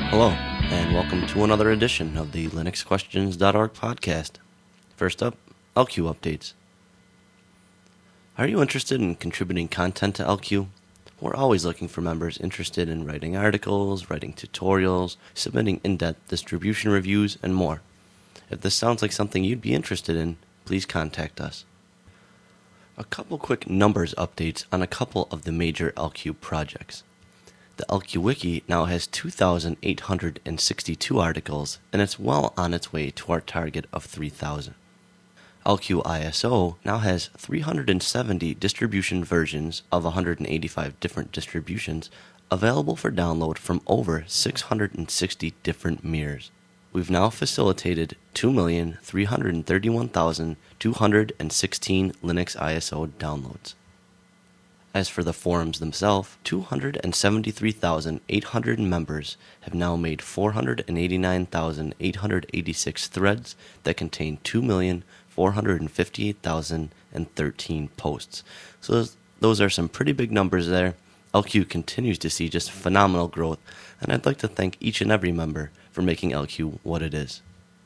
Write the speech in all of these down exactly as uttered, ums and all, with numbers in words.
Hello, and welcome to another edition of the Linux Questions dot org podcast. First up, L Q updates. Are you interested in contributing content to L Q? We're always looking for members interested in writing articles, writing tutorials, submitting in-depth distribution reviews, and more. If this sounds like something you'd be interested in, please contact us. A couple quick numbers updates on a couple of the major L Q projects. The L Q Wiki now has two thousand eight hundred sixty-two articles, and it's well on its way to our target of three thousand. L Q I S O now has three hundred seventy distribution versions of one hundred eighty-five different distributions available for download from over six hundred sixty different mirrors. We've now facilitated two million three hundred thirty-one thousand two hundred sixteen Linux I S O downloads. As for the forums themselves, two hundred seventy-three thousand eight hundred members have now made four hundred eighty-nine thousand eight hundred eighty-six threads that contain two million four hundred fifty-eight thousand thirteen posts. So those, those are some pretty big numbers there. L Q continues to see just phenomenal growth, and I'd like to thank each and every member for making L Q what it is.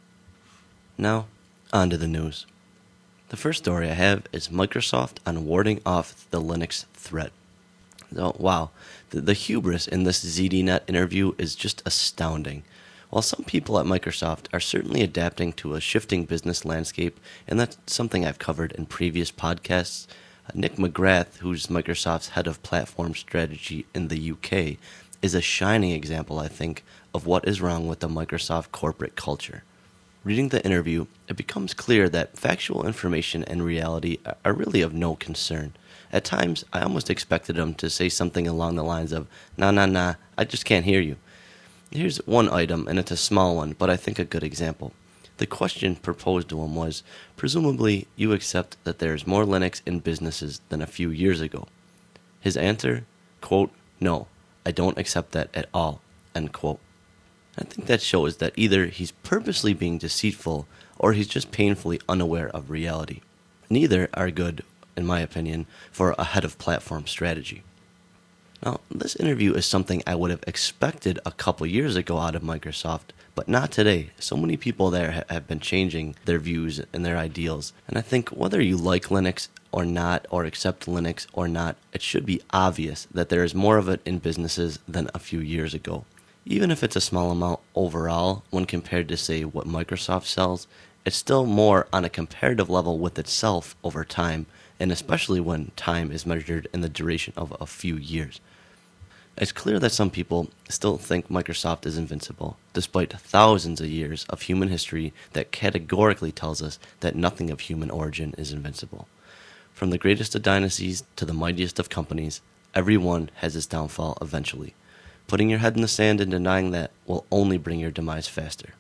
Now, on to the news. The first story I have is Microsoft on warding off the Linux threat. Oh, wow, the, the hubris in this Z D Net interview is just astounding. While some people at Microsoft are certainly adapting to a shifting business landscape, and that's something I've covered in previous podcasts, Nick McGrath, who's Microsoft's head of platform strategy in the U K, is a shining example, I think, of what is wrong with the Microsoft corporate culture. Reading the interview, it becomes clear that factual information and reality are really of no concern. At times, I almost expected him to say something along the lines of, nah, nah, nah, I just can't hear you. Here's one item, and it's a small one, but I think a good example. The question proposed to him was, presumably, you accept that there's more Linux in businesses than a few years ago. His answer, quote, no, I don't accept that at all, end quote. I think that shows that either he's purposely being deceitful or he's just painfully unaware of reality. Neither are good, in my opinion, for a head of platform strategy. Now, this interview is something I would have expected a couple years ago out of Microsoft, but not today. So many people there ha- have been changing their views and their ideals. And I think whether you like Linux or not, or accept Linux or not, it should be obvious that there is more of it in businesses than a few years ago. Even if it's a small amount overall, when compared to, say, what Microsoft sells, it's still more on a comparative level with itself over time, and especially when time is measured in the duration of a few years. It's clear that some people still think Microsoft is invincible, despite thousands of years of human history that categorically tells us that nothing of human origin is invincible. From the greatest of dynasties to the mightiest of companies, every one has its downfall eventually. Putting your head in the sand and denying that will only bring your demise faster.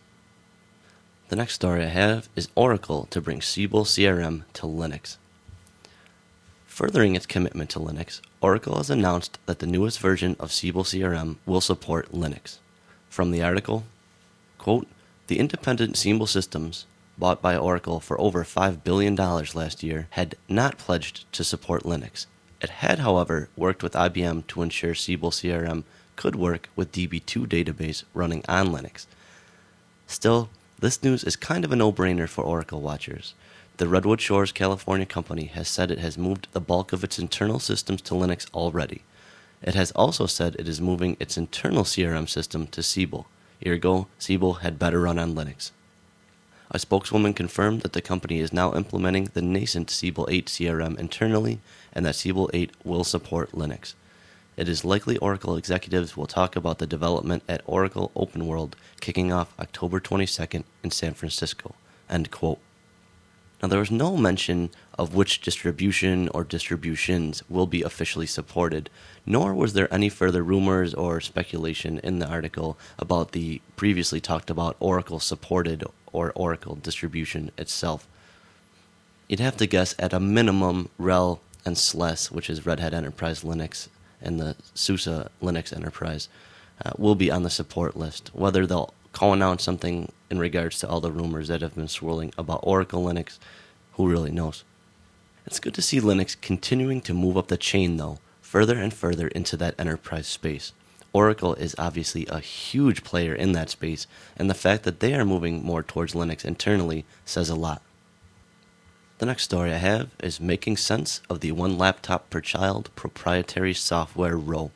The next story I have is Oracle to bring Siebel C R M to Linux. Furthering its commitment to Linux, Oracle has announced that the newest version of Siebel C R M will support Linux. From the article, quote, the independent Siebel Systems, bought by Oracle for over five billion dollars last year, had not pledged to support Linux. It had, however, worked with I B M to ensure Siebel C R M could work with D B two database running on Linux. Still, this news is kind of a no-brainer for Oracle watchers. The Redwood Shores, California company has said it has moved the bulk of its internal systems to Linux already. It has also said it is moving its internal C R M system to Siebel. Ergo, Siebel had better run on Linux. A spokeswoman confirmed that the company is now implementing the nascent Siebel eight C R M internally, and that Siebel eight will support Linux. It is likely Oracle executives will talk about the development at Oracle OpenWorld kicking off October twenty-second in San Francisco. End quote. Now, there was no mention of which distribution or distributions will be officially supported, nor was there any further rumors or speculation in the article about the previously talked about Oracle supported or Oracle distribution itself. You'd have to guess at a minimum RHEL and S L E S, which is Red Hat Enterprise Linux, and the SUSE Linux Enterprise, uh, will be on the support list. Whether they'll co-announce something in regards to all the rumors that have been swirling about Oracle Linux, who really knows? It's good to see Linux continuing to move up the chain, though, further and further into that enterprise space. Oracle is obviously a huge player in that space, and the fact that they are moving more towards Linux internally says a lot. The next story I have is making sense of the one laptop per child proprietary software row.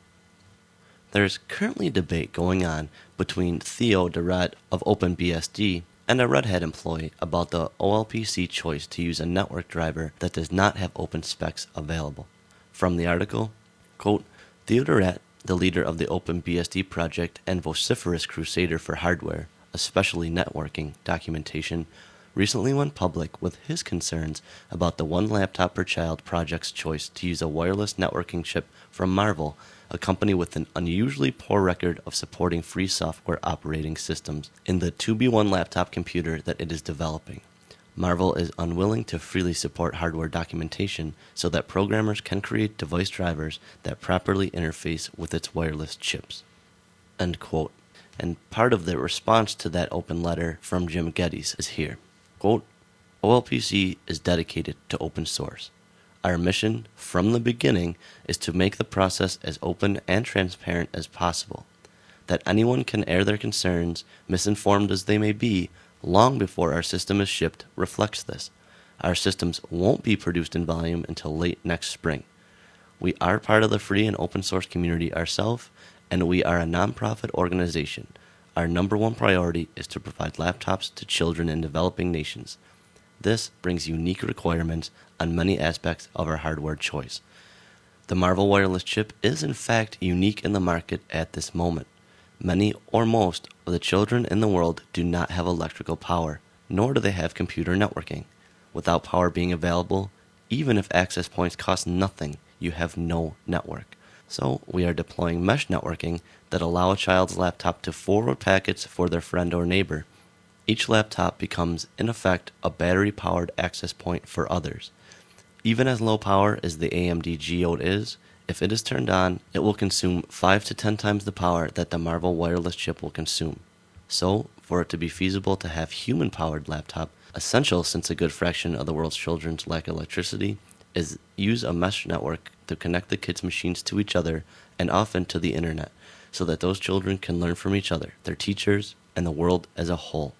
There is currently a debate going on between Theo de Rett of OpenBSD and a Red Hat employee about the O L P C choice to use a network driver that does not have open specs available. From the article, quote, Theo de Rett, the leader of the OpenBSD project and vociferous crusader for hardware, especially networking, documentation, recently went public with his concerns about the one laptop per child project's choice to use a wireless networking chip from Marvell, a company with an unusually poor record of supporting free software operating systems in the two B one laptop computer that it is developing. Marvell is unwilling to freely support hardware documentation so that programmers can create device drivers that properly interface with its wireless chips. End quote. And part of the response to that open letter from Jim Geddes is here. Quote, O L P C is dedicated to open source. Our mission, from the beginning, is to make the process as open and transparent as possible. That anyone can air their concerns, misinformed as they may be, long before our system is shipped reflects this. Our systems won't be produced in volume until late next spring. We are part of the free and open source community ourselves, and we are a nonprofit organization. Our number one priority is to provide laptops to children in developing nations. This brings unique requirements on many aspects of our hardware choice. The Marvell wireless chip is in fact unique in the market at this moment. Many or most of the children in the world do not have electrical power, nor do they have computer networking. Without power being available, even if access points cost nothing, you have no network. So we are deploying mesh networking that allow a child's laptop to forward packets for their friend or neighbor. Each laptop becomes, in effect, a battery-powered access point for others. Even as low power as the A M D Geode is, if it is turned on, it will consume five to ten times the power that the Marvell wireless chip will consume. So, for it to be feasible to have human-powered laptop, essential since a good fraction of the world's children lack electricity, is use a mesh network to connect the kids' machines to each other and often to the internet, so that those children can learn from each other, their teachers, and the world as a whole.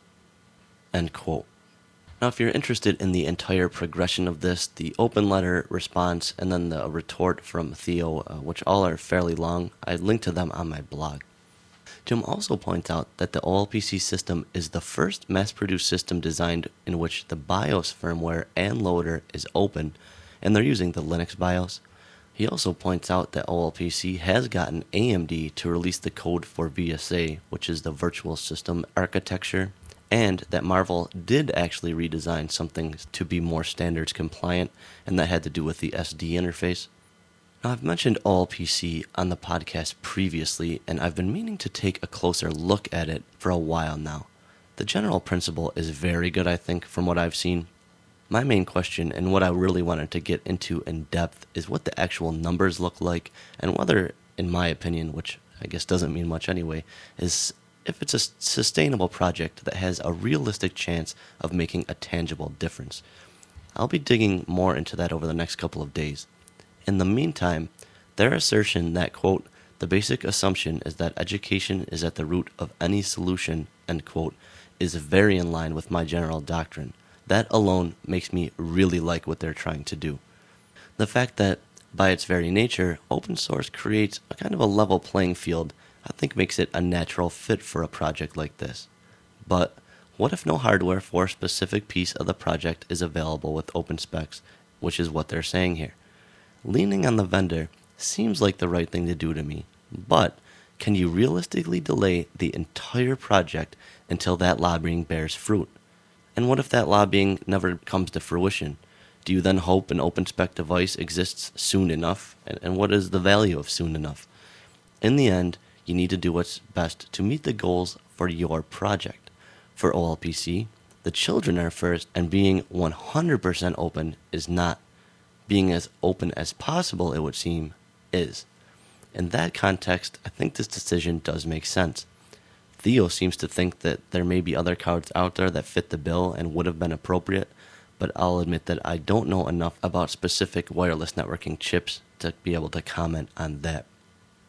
End quote. Now, if you're interested in the entire progression of this, the open letter response, and then the retort from Theo, uh, which all are fairly long, I linked to them on my blog. Jim also points out that the O L P C system is the first mass-produced system designed in which the BIOS firmware and loader is open, and they're using the Linux BIOS. He also points out that O L P C has gotten A M D to release the code for V S A, which is the virtual system architecture, and that Marvell did actually redesign some things to be more standards compliant, and that had to do with the S D interface. Now, I've mentioned O L P C on the podcast previously, and I've been meaning to take a closer look at it for a while now. The general principle is very good, I think, from what I've seen. My main question, and what I really wanted to get into in depth, is what the actual numbers look like, and whether, in my opinion, which I guess doesn't mean much anyway, is if it's a sustainable project that has a realistic chance of making a tangible difference. I'll be digging more into that over the next couple of days. In the meantime, their assertion that, quote, the basic assumption is that education is at the root of any solution, end quote, is very in line with my general doctrine. That alone makes me really like what they're trying to do. The fact that, by its very nature, open source creates a kind of a level playing field, I think makes it a natural fit for a project like this. But what if no hardware for a specific piece of the project is available with open specs, which is what they're saying here? Leaning on the vendor seems like the right thing to do to me, but can you realistically delay the entire project until that lobbying bears fruit? And what if that lobbying never comes to fruition? Do you then hope an open spec device exists soon enough? And, and what is the value of soon enough? In the end, you need to do what's best to meet the goals for your project. For O L P C, the children are first, and being one hundred percent open is not. Being as open as possible, it would seem, is. In that context, I think this decision does make sense. Theo seems to think that there may be other cards out there that fit the bill and would have been appropriate, but I'll admit that I don't know enough about specific wireless networking chips to be able to comment on that.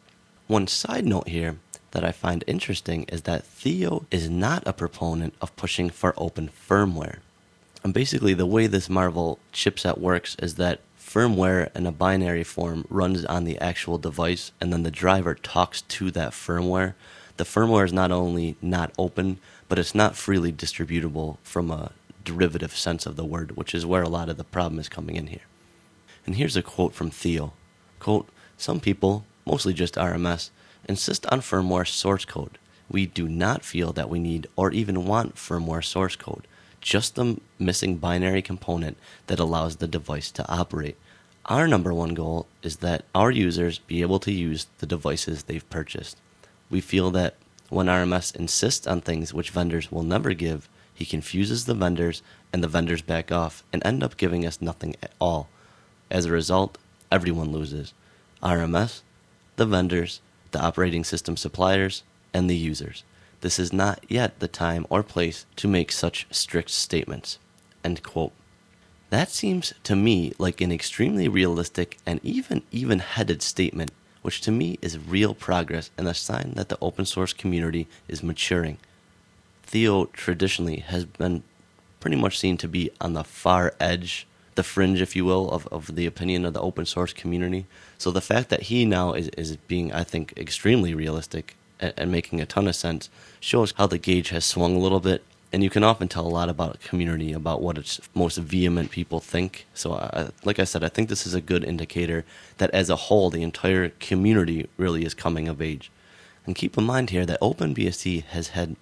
One side note here that I find interesting is that Theo is not a proponent of pushing for open firmware. And basically the way this Marvell chipset works is that firmware in a binary form runs on the actual device, and then the driver talks to that firmware. The firmware is not only not open, but it's not freely distributable from a derivative sense of the word, which is where a lot of the problem is coming in here. And here's a quote from Theo. Quote, "Some people, mostly just R M S, insist on firmware source code. We do not feel that we need or even want firmware source code, just the missing binary component that allows the device to operate. Our number one goal is that our users be able to use the devices they've purchased. We feel that when R M S insists on things which vendors will never give, he confuses the vendors and the vendors back off and end up giving us nothing at all. As a result, everyone loses. R M S, the vendors, the operating system suppliers, and the users. This is not yet the time or place to make such strict statements." End quote. That seems to me like an extremely realistic and even even-headed statement, which to me is real progress and a sign that the open source community is maturing. Theo traditionally has been pretty much seen to be on the far edge, the fringe, if you will, of, of the opinion of the open source community. So the fact that he now is, is being, I think, extremely realistic and, and making a ton of sense shows how the gauge has swung a little bit. And you can often tell a lot about a community, about what its most vehement people think. So I, like I said, I think this is a good indicator that as a whole, the entire community really is coming of age. And keep in mind here that OpenBSD has had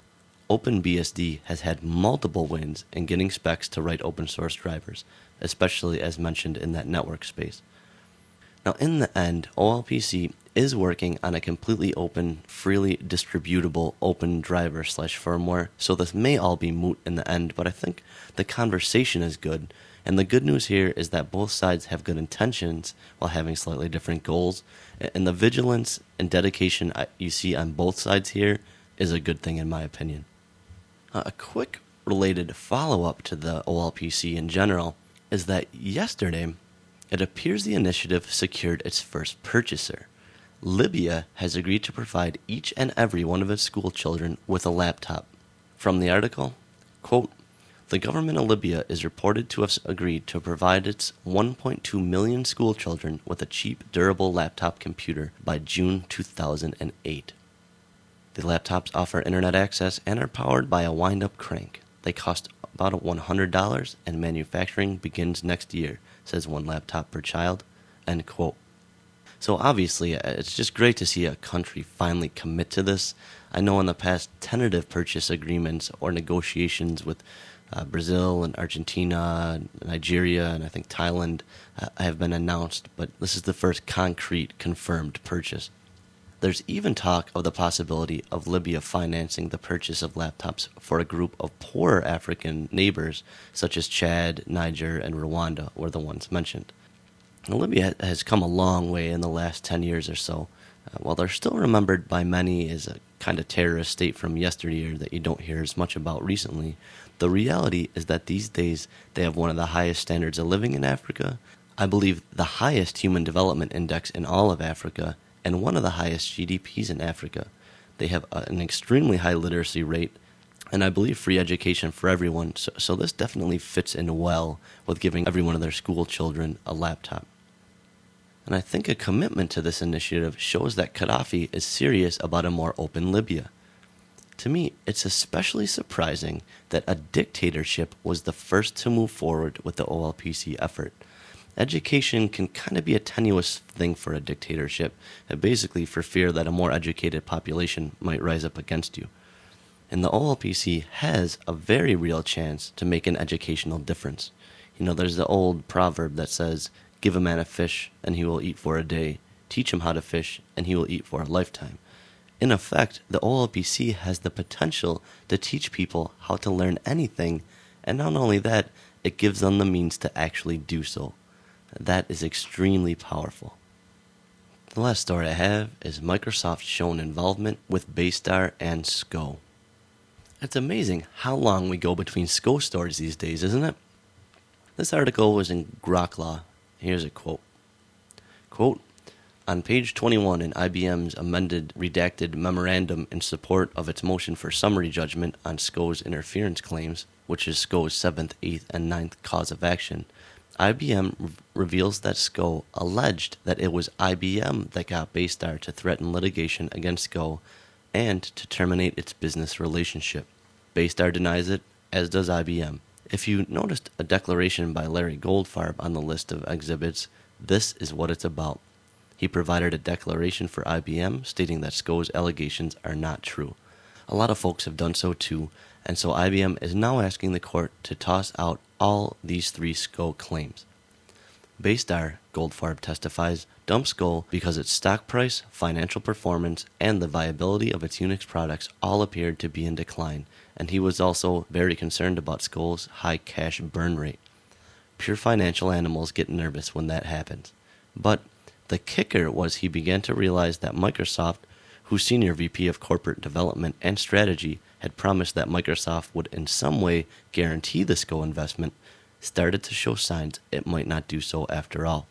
OpenBSD has had multiple wins in getting specs to write open source drivers, especially as mentioned in that network space. Now, in the end, O L P C is working on a completely open, freely distributable open driver slash firmware, so this may all be moot in the end, but I think the conversation is good, and the good news here is that both sides have good intentions while having slightly different goals, and the vigilance and dedication you see on both sides here is a good thing in my opinion. Uh, a quick related follow-up to the O L P C in general is that yesterday, it appears the initiative secured its first purchaser. Libya has agreed to provide each and every one of its school children with a laptop. From the article, quote, "The government of Libya is reported to have agreed to provide its one point two million school children with a cheap, durable laptop computer by June two thousand eight. The laptops offer internet access and are powered by a wind-up crank. They cost about one hundred dollars and manufacturing begins next year, says one laptop per child." End quote. So obviously, it's just great to see a country finally commit to this. I know in the past, tentative purchase agreements or negotiations with uh, Brazil and Argentina, Nigeria, and I think Thailand uh, have been announced, but this is the first concrete, confirmed purchase. There's even talk of the possibility of Libya financing the purchase of laptops for a group of poorer African neighbors, such as Chad, Niger, and Rwanda were the ones mentioned. Now, Libya has come a long way in the last ten years or so. Uh, while they're still remembered by many as a kind of terrorist state from yesteryear that you don't hear as much about recently, the reality is that these days they have one of the highest standards of living in Africa, I believe the highest human development index in all of Africa, and one of the highest G D Ps in Africa. They have a, an extremely high literacy rate, and I believe free education for everyone, so, so this definitely fits in well with giving every one of their school children a laptop. And I think a commitment to this initiative shows that Gaddafi is serious about a more open Libya. To me, it's especially surprising that a dictatorship was the first to move forward with the O L P C effort. Education can kind of be a tenuous thing for a dictatorship, and basically for fear that a more educated population might rise up against you. And the O L P C has a very real chance to make an educational difference. You know, there's the old proverb that says, "Give a man a fish, and he will eat for a day. Teach him how to fish, and he will eat for a lifetime." In effect, the O L P C has the potential to teach people how to learn anything, and not only that, it gives them the means to actually do so. That is extremely powerful. The last story I have is Microsoft's shown involvement with Baystar and S C O. It's amazing how long we go between S C O stories these days, isn't it? This article was in Grok Law. Here's a quote. Quote, On page twenty-one in I B M's amended redacted memorandum in support of its motion for summary judgment on S C O's interference claims, which is S C O's seventh, eighth, and ninth cause of action, I B M re- reveals that S C O alleged that it was I B M that got Baystar to threaten litigation against S C O and to terminate its business relationship. Baystar denies it, as does I B M. If you noticed a declaration by Larry Goldfarb on the list of exhibits, this is what it's about. He provided a declaration for I B M stating that S C O's allegations are not true. A lot of folks have done so too, and so I B M is now asking the court to toss out all these three S C O claims. Baystar, Goldfarb testifies, dumped S C O because its stock price, financial performance, and the viability of its Unix products all appeared to be in decline, and he was also very concerned about S C O's high cash burn rate. Pure financial animals get nervous when that happens. But the kicker was he began to realize that Microsoft, whose senior V P of corporate development and strategy had promised that Microsoft would in some way guarantee the S C O investment, started to show signs it might not do so after all.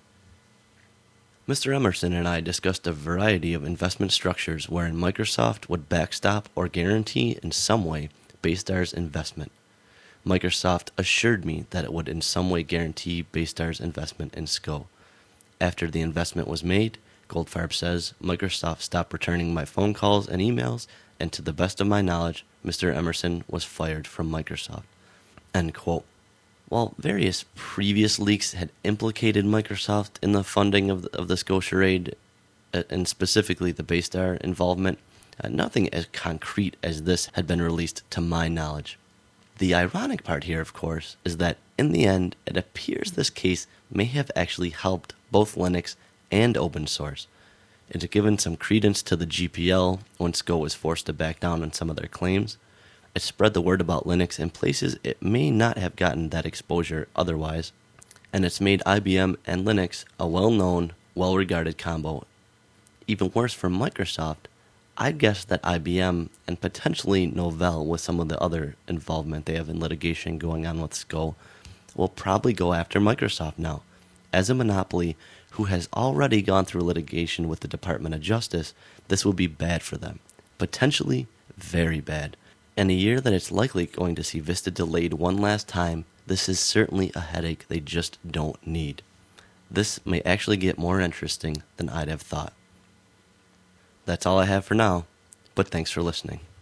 Mister Emerson and I discussed a variety of investment structures wherein Microsoft would backstop or guarantee in some way Baystar's investment. Microsoft assured me that it would in some way guarantee Baystar's investment in S C O. After the investment was made, Goldfarb says, Microsoft stopped returning my phone calls and emails, and to the best of my knowledge, Mister Emerson was fired from Microsoft. End quote. While various previous leaks had implicated Microsoft in the funding of the, of the S C O charade, uh, and specifically the Baystar involvement, uh, nothing as concrete as this had been released to my knowledge. The ironic part here, of course, is that in the end, it appears this case may have actually helped both Linux and open source. It's given some credence to the G P L when S C O was forced to back down on some of their claims. It spread the word about Linux in places it may not have gotten that exposure otherwise, and it's made I B M and Linux a well-known, well-regarded combo. Even worse for Microsoft, I'd guess that I B M and potentially Novell, with some of the other involvement they have in litigation going on with S C O, will probably go after Microsoft now. As a monopoly who has already gone through litigation with the Department of Justice, this will be bad for them. Potentially very bad. In a year that it's likely going to see Vista delayed one last time, this is certainly a headache they just don't need. This may actually get more interesting than I'd have thought. That's all I have for now, but thanks for listening.